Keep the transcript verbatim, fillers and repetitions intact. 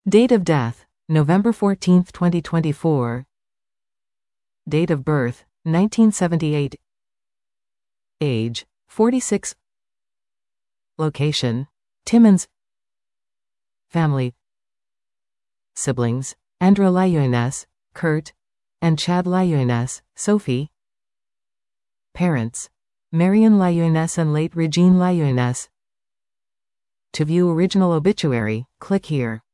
Date of death, November fourteenth, twenty twenty-four. Date of birth, nineteen seventy-eight. Age, forty-six. Location, Timmins. Family. Siblings, Andra Lyonès, Kurt, and Chad Lyonès, Sophie. Parents, Marion Lyonès and late Regine Lyonès. To view original obituary, click here.